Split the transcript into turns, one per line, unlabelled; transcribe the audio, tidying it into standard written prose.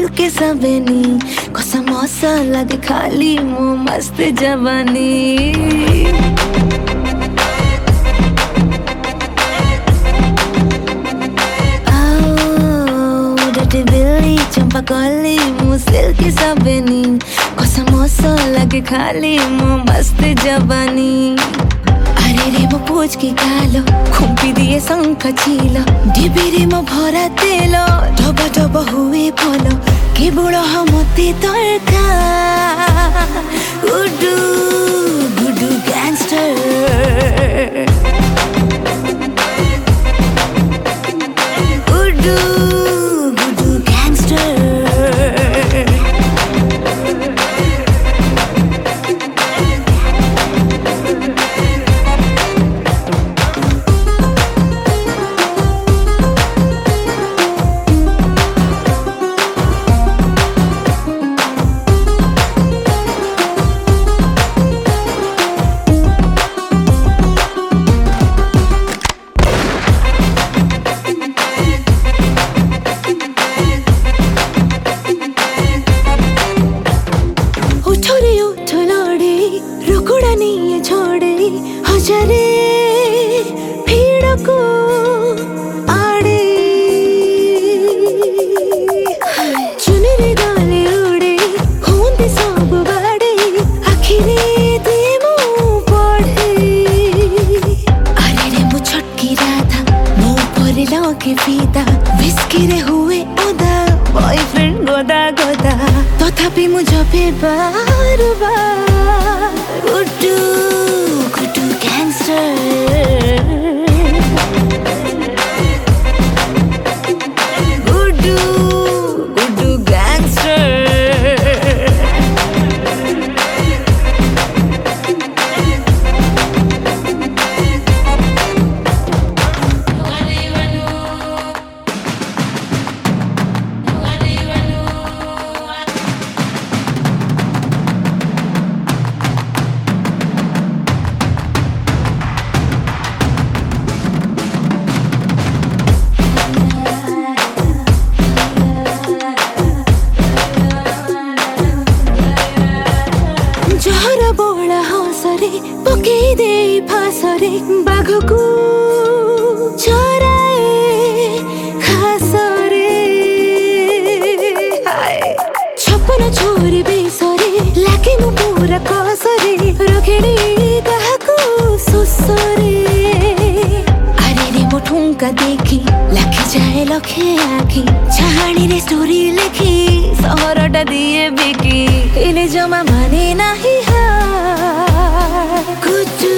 सिल्के सबेनी कसम सा लगे खाली मो मस्त जवानी बिल्ली चंपा कली मु सिल्की सबेनी कसम सा लगे खाली मो मस्त जवानी अरे रे मो पूछ की कालो खुंपी दिए शंख चिलो डिबिरे मो भरा तेलो ढब ढब हुए फलो केवल मते तरका गुडू गुडू गैंगस्टर गुडू छोड़े हजारे भीड़ को आड़े चुनरी गाले उड़े होंदे सब बाड़े आखिरे दे मुँह पढ़े अरे रे मु छटकी राधा मुँह पर लगे फीता विस्किरे हुए ओदा बॉयफ्रेंड गोदा गोदा तथापि मुझे बार बार गुड्डू गुड्डू गैंगस्टर गुड्डू गुड्डू गैंगस्टर जहर बोला हसरे पके दे फासरे बाघको चराए खासरे छप्पन छोरी बेसरे लागे मु पूरा कसरे रखेड़ी काहाको सुसरे अरे रे मो ठुंका देखी लाखी जाए लखे आखी छाणी रे स्टोरी लिखी सहरटा दिए बिकी इने जमा माने नाही हा कुछ